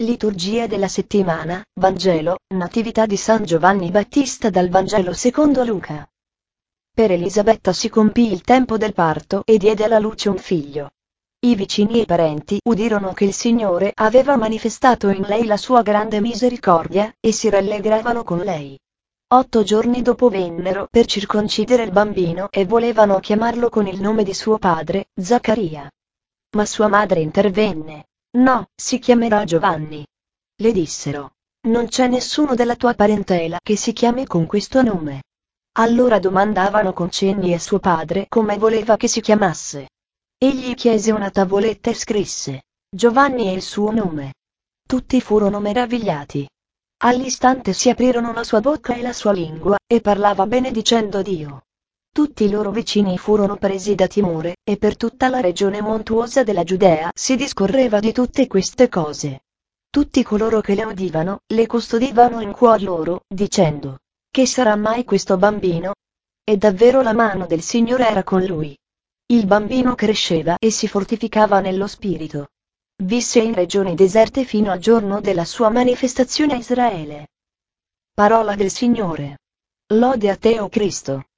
Liturgia della settimana, Vangelo, Natività di San Giovanni Battista dal Vangelo secondo Luca. Per Elisabetta si compì il tempo del parto e diede alla luce un figlio. I vicini e i parenti udirono che il Signore aveva manifestato in lei la sua grande misericordia, e si rallegravano con lei. 8 giorni dopo vennero per circoncidere il bambino e volevano chiamarlo con il nome di suo padre, Zaccaria. Ma sua madre intervenne. No, si chiamerà Giovanni. Le dissero. Non c'è nessuno della tua parentela che si chiami con questo nome. Allora domandavano con cenni a suo padre come voleva che si chiamasse. Egli chiese una tavoletta e scrisse: Giovanni è il suo nome. Tutti furono meravigliati. All'istante si aprirono la sua bocca e la sua lingua, e parlava benedicendo Dio. Tutti i loro vicini furono presi da timore, e per tutta la regione montuosa della Giudea si discorreva di tutte queste cose. Tutti coloro che le udivano, le custodivano in cuor loro, dicendo: Che sarà mai questo bambino? E davvero la mano del Signore era con lui. Il bambino cresceva e si fortificava nello spirito. Visse in regioni deserte fino al giorno della sua manifestazione a Israele. Parola del Signore. Lode a te, o Cristo.